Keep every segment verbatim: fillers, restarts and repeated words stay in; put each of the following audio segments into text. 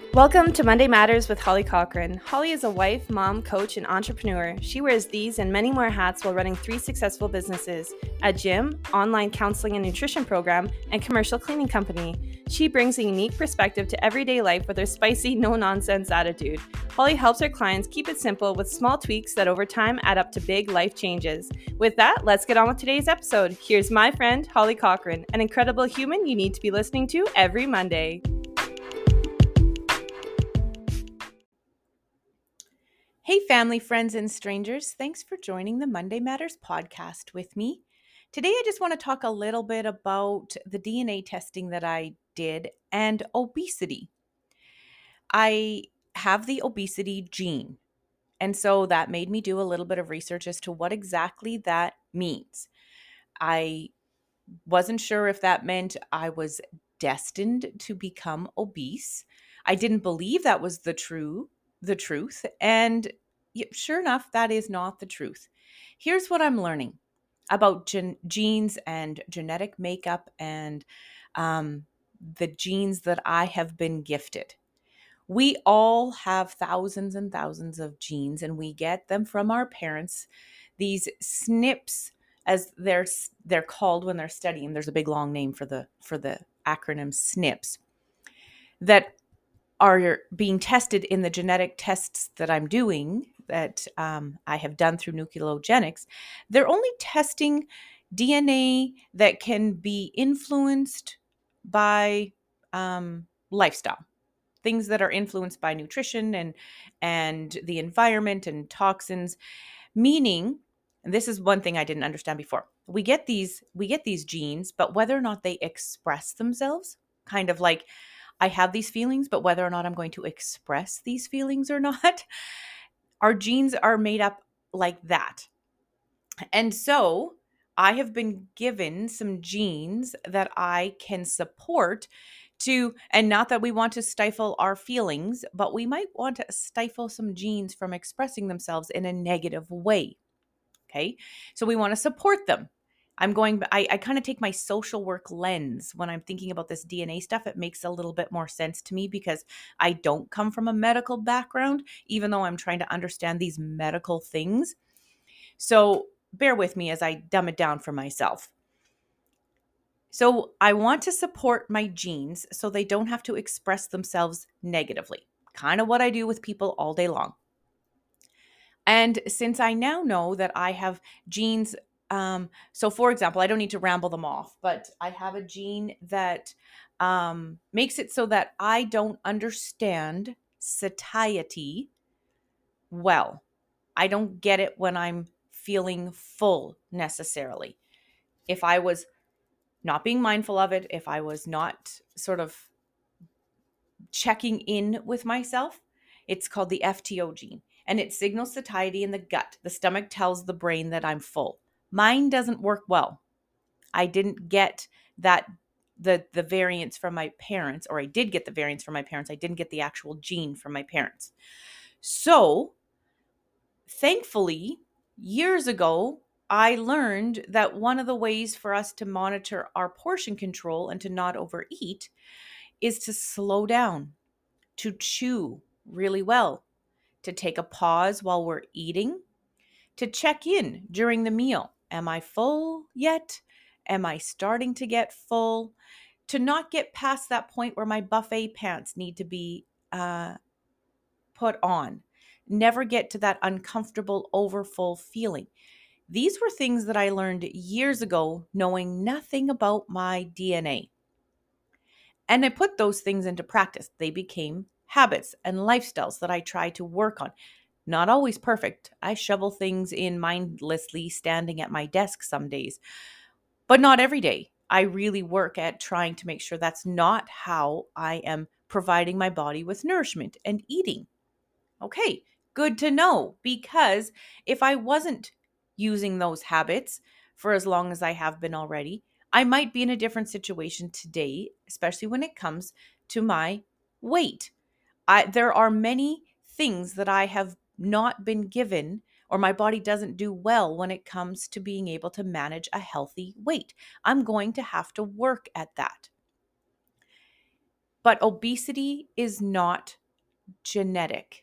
Welcome to Monday Matters with Holly Cochran. Holly is a wife, mom, coach, and entrepreneur. She wears these and many more hats while running three successful businesses: a gym, online counseling and nutrition program, and commercial cleaning company. She brings a unique perspective to everyday life with her spicy, no-nonsense attitude. Holly helps her clients keep it simple with small tweaks that over time add up to big life changes. With that, let's get on with today's episode. Here's my friend, Holly Cochran, an incredible human you need to be listening to every Monday. Hey, family, friends, and strangers. Thanks for joining the Monday Matters podcast with me. Today, I just want to talk a little bit about the D N A testing that I did and obesity. I have the obesity gene, and so that made me do a little bit of research as to what exactly that means. I wasn't sure if that meant I was destined to become obese. I didn't believe that was the true the truth, and sure enough, that is not the truth. Here's what I'm learning about gen- genes and genetic makeup and um, the genes that I have been gifted. We all have thousands and thousands of genes, and we get them from our parents. These S N Ps, as they're they're called when they're studying. There's a big long name for the for the acronym S N Ps that are being tested in the genetic tests that I'm doing, that um, I have done through Nucleogenics. They're only testing D N A that can be influenced by um, lifestyle, things that are influenced by nutrition and and the environment and toxins. Meaning, and this is one thing I didn't understand before. We get these we get these genes, but whether or not they express themselves, kind of like I have these feelings, but whether or not I'm going to express these feelings or not, our genes are made up like that. And so I have been given some genes that I can support to, and not that we want to stifle our feelings, but we might want to stifle some genes from expressing themselves in a negative way. Okay. So we want to support them. I'm going, I, I kind of take my social work lens when I'm thinking about this D N A stuff. It makes a little bit more sense to me because I don't come from a medical background, even though I'm trying to understand these medical things. So bear with me as I dumb it down for myself. So I want to support my genes so they don't have to express themselves negatively. Kind of what I do with people all day long. And since I now know that I have genes, um, so for example, I don't need to ramble them off, but I have a gene that um, makes it so that I don't understand satiety well. I don't get it when I'm feeling full necessarily. If I was not being mindful of it, if I was not sort of checking in with myself, it's called the F T O gene. And it signals satiety in the gut. The stomach tells the brain that I'm full. Mine doesn't work well. I didn't get that the the variance from my parents, or I did get the variance from my parents. I didn't get the actual gene from my parents. So, thankfully, years ago, I learned that one of the ways for us to monitor our portion control and to not overeat is to slow down, to chew really well, to take a pause while we're eating, to check in during the meal. Am I full yet? Am I starting to get full? To not get past that point where my buffet pants need to be uh, put on. Never get to that uncomfortable, overfull feeling. These were things that I learned years ago, knowing nothing about my D N A. And I put those things into practice. They became habits and lifestyles that I try to work on. Not always perfect. I shovel things in mindlessly standing at my desk some days, but not every day. I really work at trying to make sure that's not how I am providing my body with nourishment and eating. Okay, good to know, because if I wasn't using those habits for as long as I have been already, I might be in a different situation today, especially when it comes to my weight. I, there are many things that I have not been given, or my body doesn't do well when it comes to being able to manage a healthy weight. I'm going to have to work at that. But obesity is not genetic,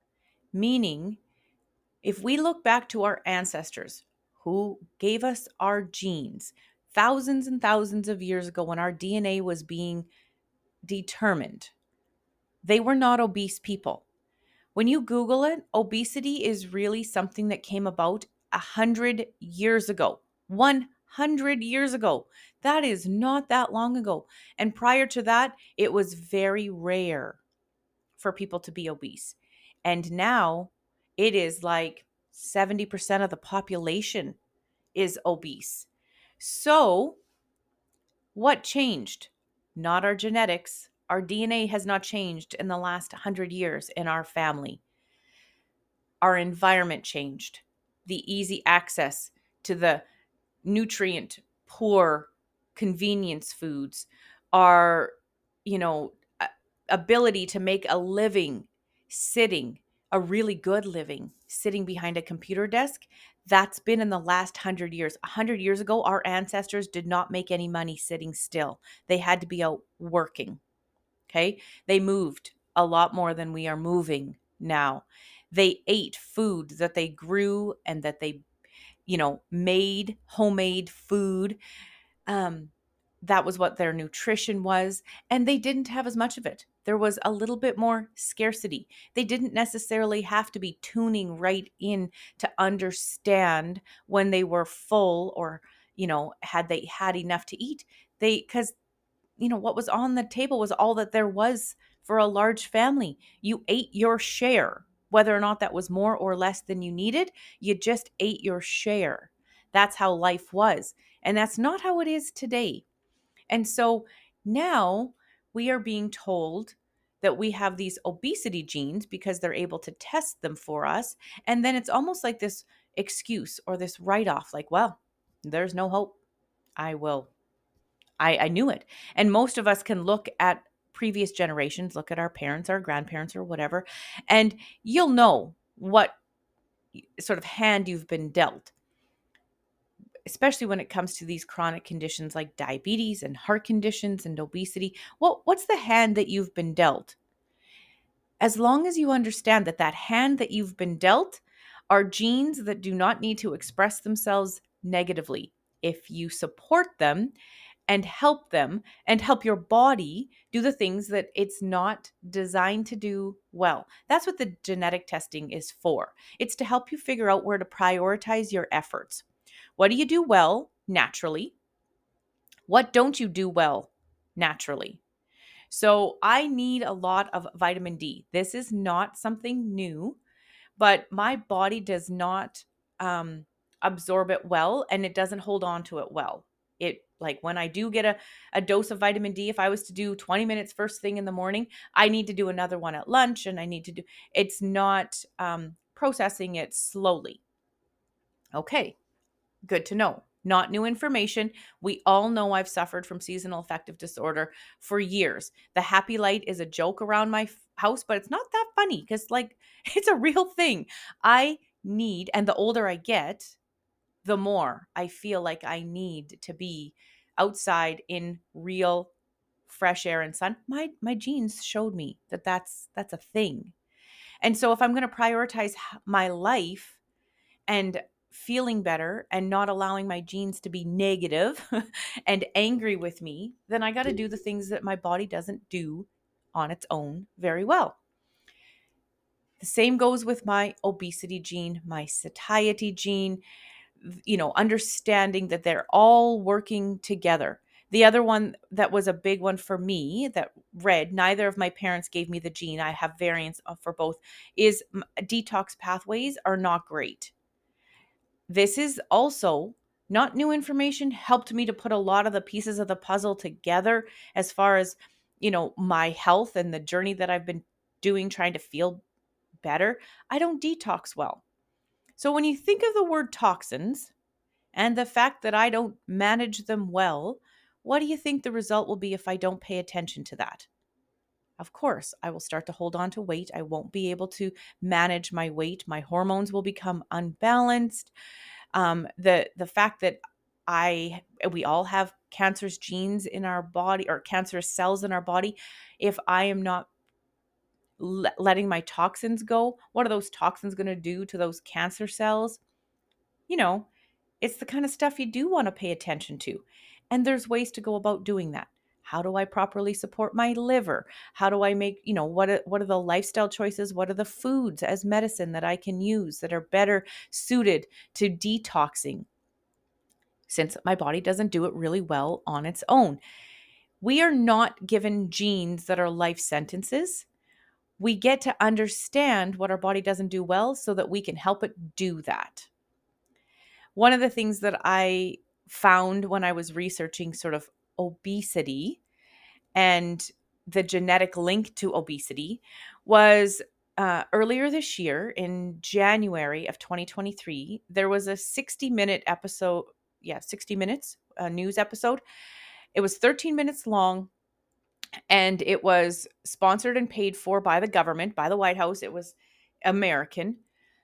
meaning if we look back to our ancestors who gave us our genes thousands and thousands of years ago when our D N A was being determined, they were not obese people. When you Google it, obesity is really something that came about a hundred years ago. one hundred years ago. That is not that long ago. And prior to that, it was very rare for people to be obese. And now it is like seventy percent of the population is obese. So, what changed? Not our genetics. Our D N A has not changed in the last one hundred years in our family. Our environment changed. The easy access to the nutrient poor convenience foods, our, you know, ability to make a living sitting, a really good living sitting behind a computer desk, that's been in the last hundred years. A hundred years ago, our ancestors did not make any money sitting still. They had to be out working. Okay. They moved a lot more than we are moving now. They ate food that they grew and that they, you know, made homemade food. Um, that was what their nutrition was. And they didn't have as much of it. There was a little bit more scarcity. They didn't necessarily have to be tuning right in to understand when they were full or, you know, had they had enough to eat. They, because, you know, what was on the table was all that there was for a large family. You ate your share, whether or not that was more or less than you needed. You just ate your share. That's how life was. And that's not how it is today. And so now we are being told that we have these obesity genes because they're able to test them for us. And then it's almost like this excuse or this write-off, like, well, there's no hope. I will. I, I knew it. And most of us can look at previous generations, look at our parents, our grandparents, or whatever, and you'll know what sort of hand you've been dealt, especially when it comes to these chronic conditions like diabetes and heart conditions and obesity. Well, what's the hand that you've been dealt? As long as you understand that that hand that you've been dealt are genes that do not need to express themselves negatively. If you support them and help them and help your body do the things that it's not designed to do well. That's what the genetic testing is for. It's to help you figure out where to prioritize your efforts. What do you do well naturally? What don't you do well naturally? So I need a lot of vitamin D. This is not something new, but my body does not um, absorb it well, and it doesn't hold on to it well. It, like, when I do get a, a dose of vitamin D, if I was to do twenty minutes first thing in the morning, I need to do another one at lunch, and I need to do, it's not um, processing it slowly. Okay, good to know. Not new information. We all know I've suffered from seasonal affective disorder for years. The happy light is a joke around my f- house, but it's not that funny because, like, it's a real thing. I need, and the older I get, the more I feel like I need to be outside in real fresh air and sun. My my genes showed me that that's that's a thing. And so if I'm going to prioritize my life and feeling better and not allowing my genes to be negative and angry with me, then I got to do the things that my body doesn't do on its own very well. The same goes with my obesity gene, my satiety gene, you know, understanding that they're all working together. The other one that was a big one for me that read, neither of my parents gave me the gene, I have variants for both, is detox pathways are not great. This is also not new information, helped me to put a lot of the pieces of the puzzle together as far as, you know, my health and the journey that I've been doing trying to feel better. I don't detox well. So when you think of the word toxins and the fact that I don't manage them well, what do you think the result will be if I don't pay attention to that? Of course, I will start to hold on to weight. I won't be able to manage my weight. My hormones will become unbalanced. Um, the the fact that I we all have cancerous genes in our body or cancerous cells in our body. If I am not le- letting my toxins go. What are those toxins going to do to those cancer cells? You know, it's the kind of stuff you do want to pay attention to. And there's ways to go about doing that. How do I properly support my liver? How do I make, you know, what are, what are the lifestyle choices? What are the foods as medicine that I can use that are better suited to detoxing, since my body doesn't do it really well on its own? We are not given genes that are life sentences. We get to understand what our body doesn't do well so that we can help it do that. One of the things that I found when I was researching sort of obesity and the genetic link to obesity was uh, earlier this year in January of twenty twenty-three, there was a sixty minute episode. Yeah, sixty minutes, a news episode. It was thirteen minutes long, and it was sponsored and paid for by the government, by the White House. It was American,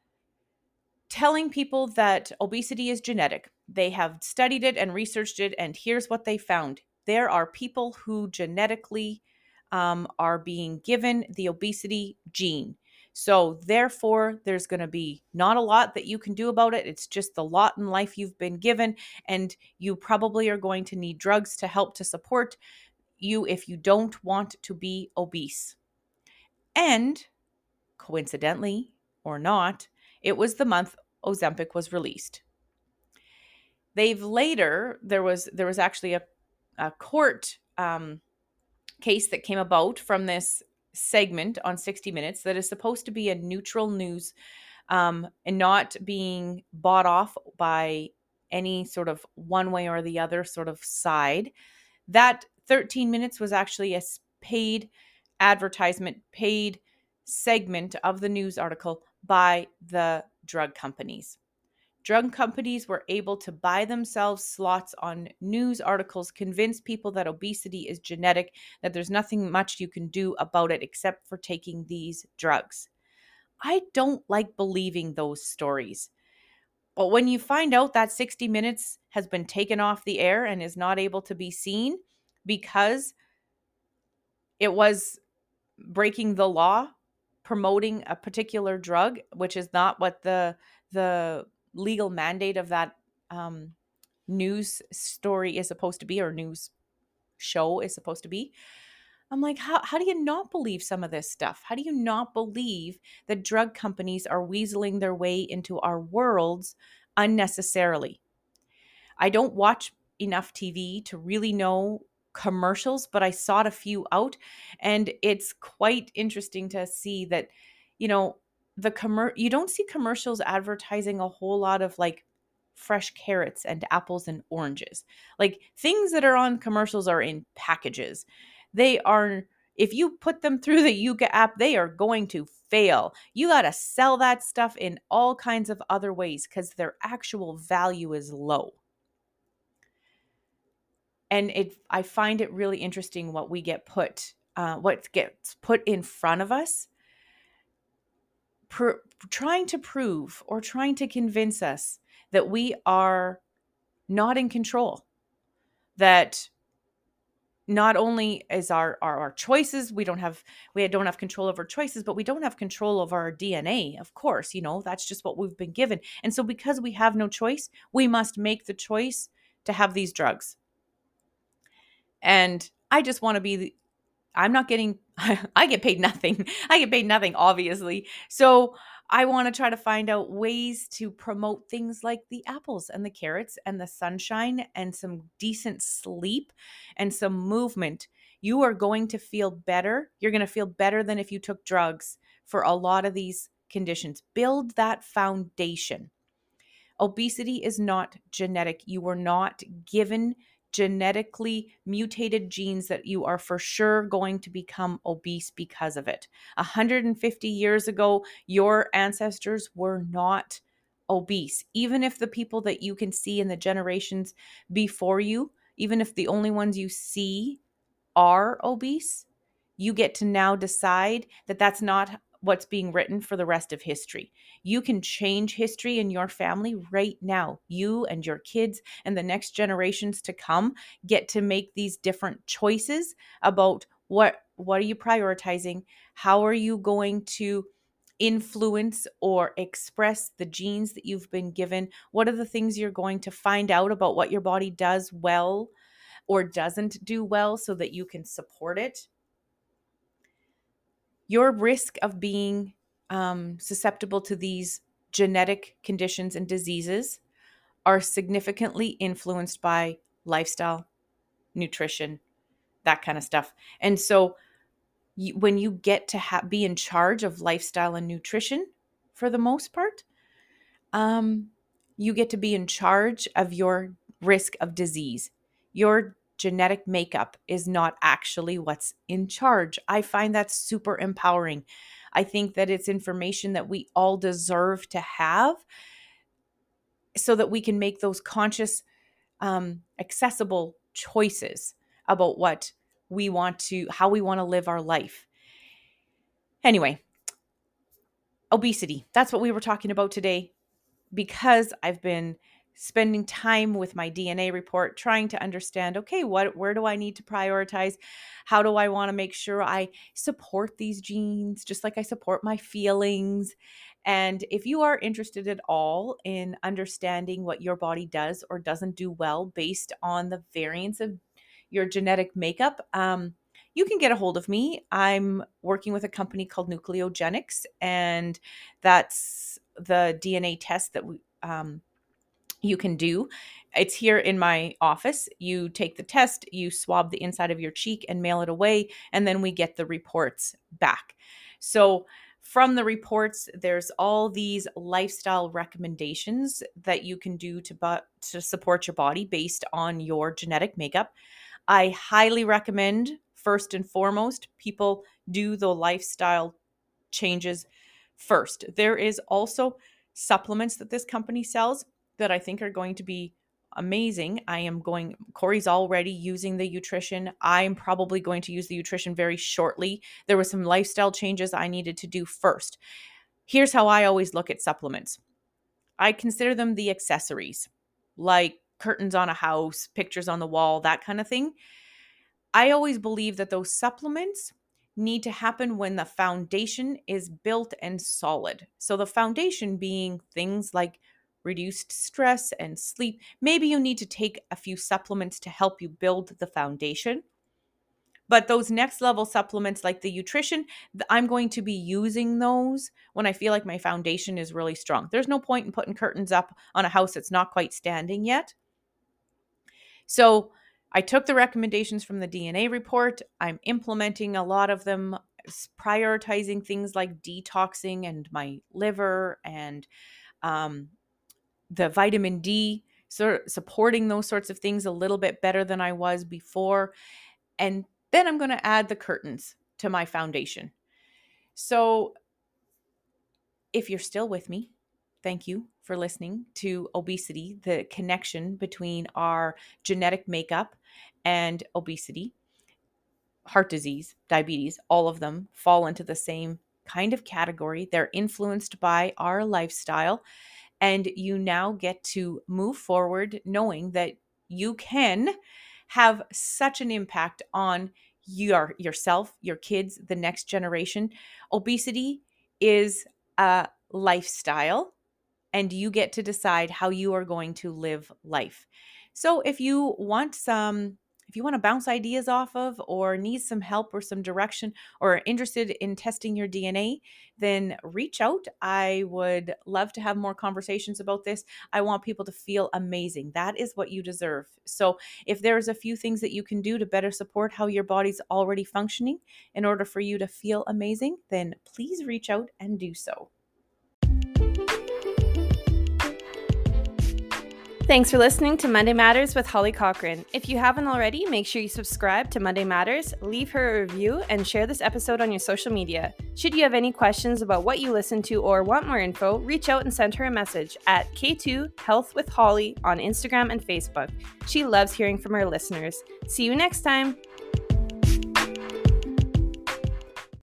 telling people that obesity is genetic. They have studied it and researched it, and here's what they found. There are people who genetically um, are being given the obesity gene. So therefore, there's going to be not a lot that you can do about it. It's just the lot in life you've been given, and you probably are going to need drugs to help to support you if you don't want to be obese. And coincidentally or not, it was the month Ozempic was released. They've later, there was there was actually a, a court um, case that came about from this segment on sixty minutes that is supposed to be a neutral news um, and not being bought off by any sort of one way or the other sort of side. That thirteen minutes was actually a paid advertisement, paid segment of the news article by the drug companies. Drug companies were able to buy themselves slots on news articles, convince people that obesity is genetic, that there's nothing much you can do about it except for taking these drugs. I don't like believing those stories. But when you find out that sixty minutes has been taken off the air and is not able to be seen because it was breaking the law, promoting a particular drug, which is not what the the legal mandate of that um, news story is supposed to be, or news show is supposed to be. I'm like, how, how do you not believe some of this stuff? How do you not believe that drug companies are weaseling their way into our worlds unnecessarily? I don't watch enough T V to really know commercials, but I sought a few out, and it's quite interesting to see that, you know, the commer you don't see commercials advertising a whole lot of like fresh carrots and apples and oranges. Like, things that are on commercials are in packages. They are, if you put them through the Yuka app, they are going to fail. You got to sell that stuff in all kinds of other ways because their actual value is low. And it, I find it really interesting what we get put, uh, what gets put in front of us, pr- trying to prove or trying to convince us that we are not in control, that not only is our, our our choices, we don't have we don't have control over choices, but we don't have control over our D N A. Of course, you know, that's just what we've been given. And so because we have no choice, we must make the choice to have these drugs. And I just want to be, I'm not getting, I get paid nothing. I get paid nothing, obviously. So I want to try to find out ways to promote things like the apples and the carrots and the sunshine and some decent sleep and some movement. You are going to feel better. You're going to feel better than if you took drugs for a lot of these conditions. Build that foundation. Obesity is not genetic. You were not given genetically mutated genes that you are for sure going to become obese because of it. one hundred fifty years ago, your ancestors were not obese. Even if the people that you can see in the generations before you, even if the only ones you see are obese, you get to now decide that that's not what's being written for the rest of history. You can change history in your family right now. You and your kids and the next generations to come get to make these different choices about What what are you prioritizing? How are you going to influence or express the genes that you've been given? What are the things you're going to find out about what your body does well or doesn't do well so that you can support it? Your risk of being um, susceptible to these genetic conditions and diseases are significantly influenced by lifestyle, nutrition, that kind of stuff. And so you, when you get to ha- be in charge of lifestyle and nutrition, for the most part, um, you get to be in charge of your risk of disease. Your genetic makeup is not actually what's in charge. I find that super empowering. I think that it's information that we all deserve to have so that we can make those conscious, um, accessible choices about what we want to, how we want to live our life. Anyway, obesity. That's what we were talking about today because I've been spending time with my D N A report trying to understand, okay, what where do I need to prioritize? How do I want to make sure I support these genes just like I support my feelings? And if you are interested at all in understanding what your body does or doesn't do well based on the variance of your genetic makeup, um, you can get a hold of me. I'm working with a company called Nucleogenics, and that's the D N A test that we um, you can do. It's here in my office. You take the test, you swab the inside of your cheek and mail it away, and then we get the reports back. So from the reports, there's all these lifestyle recommendations that you can do to, bu- to support your body based on your genetic makeup. I highly recommend, first and foremost, people do the lifestyle changes first. There is also supplements that this company sells that I think are going to be amazing. I am going, Corey's already using the nutrition. I'm probably going to use the nutrition very shortly. There were some lifestyle changes I needed to do first. Here's how I always look at supplements. I consider them the accessories, like curtains on a house, pictures on the wall, that kind of thing. I always believe that those supplements need to happen when the foundation is built and solid. So the foundation being things like reduced stress and sleep. Maybe you need to take a few supplements to help you build the foundation. But those next level supplements like the nutrition, I'm going to be using those when I feel like my foundation is really strong. There's no point in putting curtains up on a house that's not quite standing yet. So I took the recommendations from the D N A report. I'm implementing a lot of them, prioritizing things like detoxing and my liver and um, the vitamin D, so supporting those sorts of things a little bit better than I was before. And then I'm going to add the curtains to my foundation. So if you're still with me, thank you for listening to obesity, the connection between our genetic makeup and obesity, heart disease, diabetes, all of them fall into the same kind of category. They're influenced by our lifestyle. And you now get to move forward knowing that you can have such an impact on your yourself, your kids, the next generation. Obesity is a lifestyle, and you get to decide how you are going to live life. So if you want some, if you want to bounce ideas off of or need some help or some direction or are interested in testing your D N A, then reach out. I would love to have more conversations about this. I want people to feel amazing. That is what you deserve. So if there's a few things that you can do to better support how your body's already functioning in order for you to feel amazing, then please reach out and do so. Thanks for listening to Monday Matters with Holly Cochran. If you haven't already, make sure you subscribe to Monday Matters, leave her a review, and share this episode on your social media. Should you have any questions about what you listen to or want more info, reach out and send her a message at K two Health with Holly on Instagram and Facebook. She loves hearing from her listeners. See you next time.